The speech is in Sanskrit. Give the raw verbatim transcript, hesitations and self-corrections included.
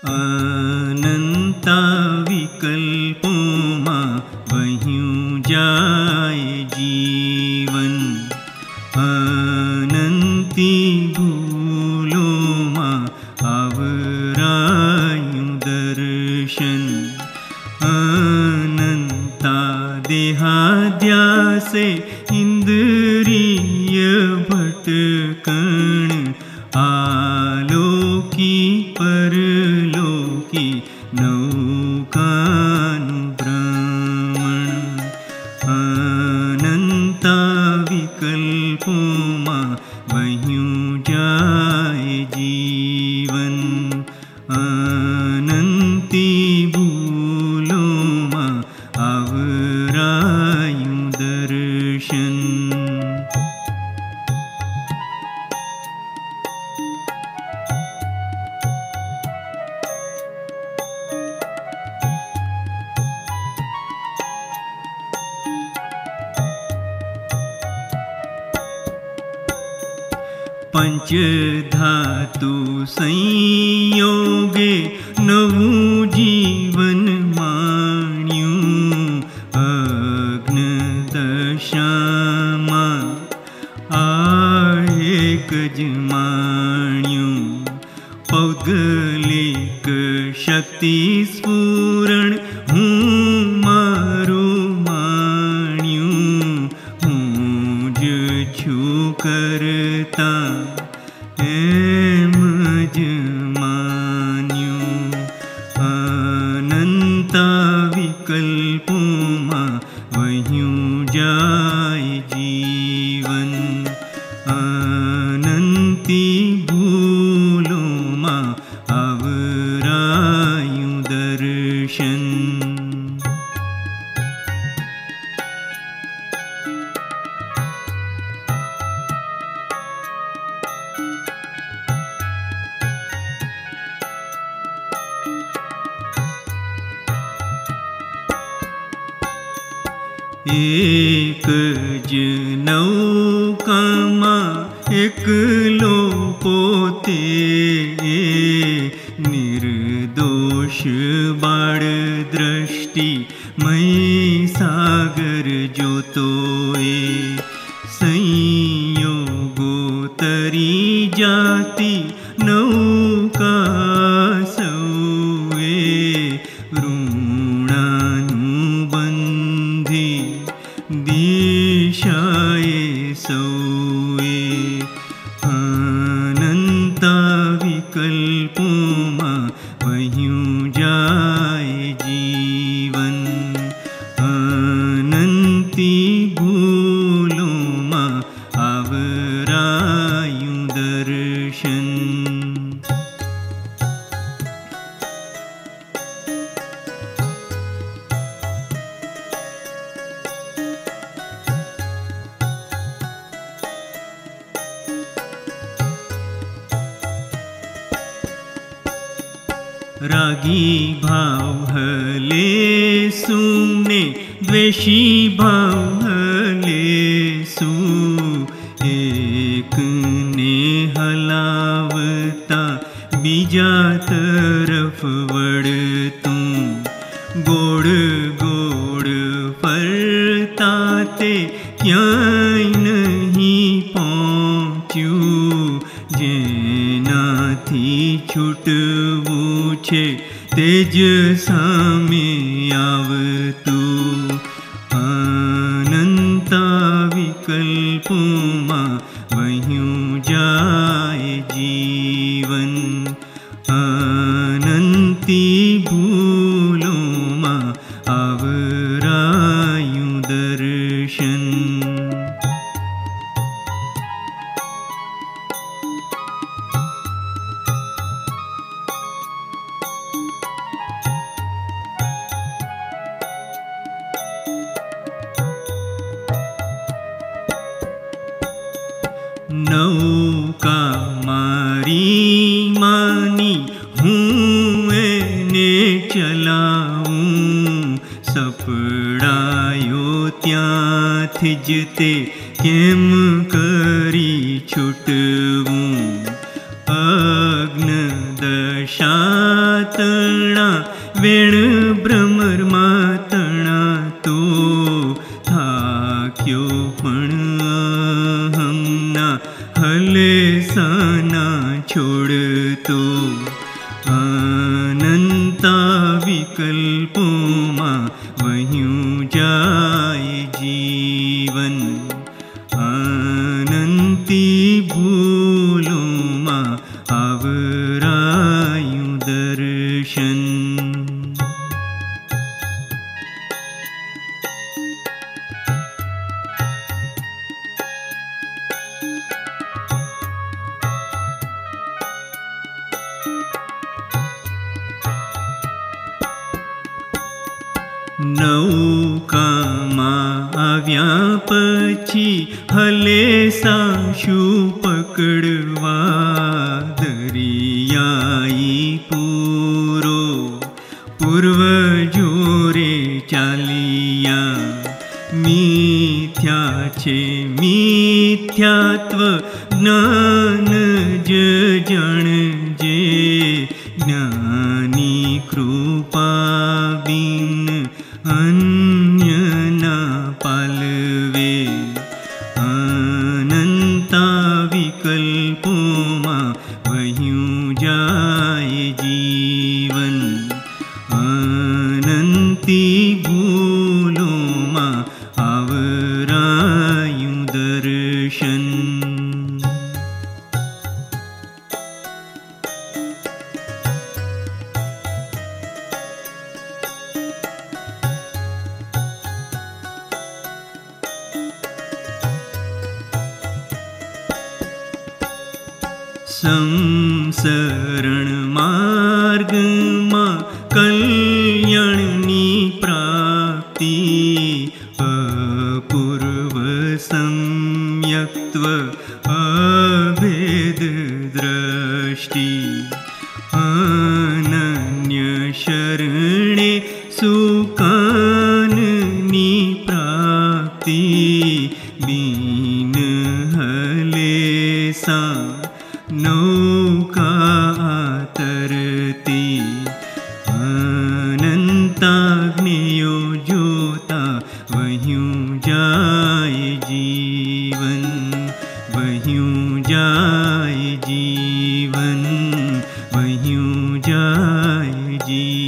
अनंता विकल्पों मां वह्यूं जाए जीवन। अनंती भूलों मां आवरायूं दर्शन। अनंता देहाध्यासे इंद्रिय भटकण। आलोकी परलोकी नौकानु भ्रमण। अनंता विकल्पों मां वह्यूं जाए जीवन। अनंती भूलों मां आवरायूं दर्शन। पंच धातु संयोगे नवुं जीवन माण्यूं। अग्न दशामां आ एक ज माण्यूं। पौगलिक शक्ति स्फुरण हूँ मारू माण्यूं। हूँ ज छू करता एम ज मान्यूं। अनंता विकल्पों मां वह्यूं जाए जीवन। अनंती भूलों मां आवरायूं दर्शन। एक ज नौका मां एकलो पोते। निर्दोष बाळ दृष्टि मई सागर जोतोए। संयोगो तरी जाती नौका सौए। ऋणानु बंधी दिशाए सौए। अनंता विकल्पों मां वह्यूं जाए जीवन। अनंती भूलों मां आवरायूं दर्शन। रागी भाव हले सुने द्वेषी भाव हले सु। एक ने हलावता बीजा तरफ वळतुं। गोड़ गोड़ फरता ते क्यांय नहीं पहोंच्यूं। जेनाथी छूटवुं छे तेज सामे आवतुं। अनंता विकल्पों मां वह्यूं जाए जीवन। अनंती भूलों मां आवरायूं दर्शन। नौका मारी मानी हूँ एने चलाऊं। सपड़ायो त्यांथी ज ते केम करी छूटवुं। अग्न दशा तणा वेण भ्रमर तणा तो थाक्यो पण अहंना हलेसाना छोड़तो अनंता विकल्पों वह्यूं जाय जीवन अनंती भूलों आवरायूं दर्शन। नौकामां આવ્યા પછી હલેસા શું પકડવા દરિયાઈ પૂરો પૂર્વજો રે ચાલિયા મિથ્યા છે મિથ્યાત્વ જ્ઞાન જ જણજે જ્ઞાની કૃપા બિન अन्यना पालवे अनंता विकल्पों वह्यूं जाय जीवन अनंती भूलों आवरायूं दर्शन। संसरण मार्ग मां कल्याणनी प्राप्ति अपूर्व सम्यक्त्व अभेद दृष्टि अनन्य शरणे सुकाननी प्राप्ति बीन हलेसा नौका तरती अनंताग्नियो जोता वह्यूं जाय जीवन वह्यूं जाय जीवन वह्यूं जाय जीवन।